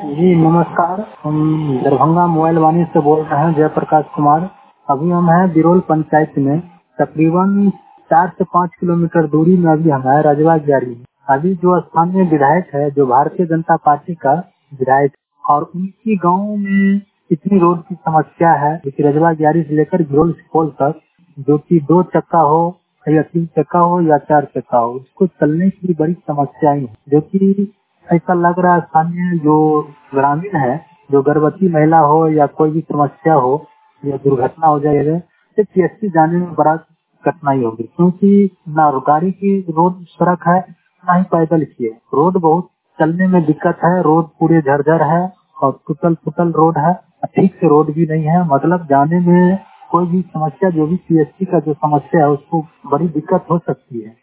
जी नमस्कार, हम दरभंगा मोबाइल वाणी से बोल रहे हैं, जयप्रकाश कुमार। अभी हम हैं बिरोल पंचायत में, तकरीबन 4 से 5 किलोमीटर दूरी में अभी हम है रजवा जारी। अभी जो स्थानीय विधायक है, जो भारतीय जनता पार्टी का विधायक, और उनकी गांव में इतनी रोड की समस्या है कि रजवा जारी से लेकर बिरोल सुपौल तक, जो कि 2 चक्का हो या 3 चक्का हो या 4 चक्का हो, उसको चलने की बड़ी समस्याएं हैं। जो कि ऐसा लग रहा है स्थानीय जो ग्रामीण है, जो गर्भवती महिला हो या कोई भी समस्या हो या दुर्घटना हो जाएगा, तो पीएचसी जाने में बड़ा कठिनाई होगी, क्योंकि ना गाड़ी की रोड सड़क है, ना ही पैदल की है। रोड बहुत चलने में दिक्कत है, रोड पूरे झरझर है और टूटल फुटल रोड है, ठीक से रोड भी नहीं है। मतलब जाने में कोई भी समस्या, जो भी पीएचसी का जो समस्या है, उसको बड़ी दिक्कत हो सकती है।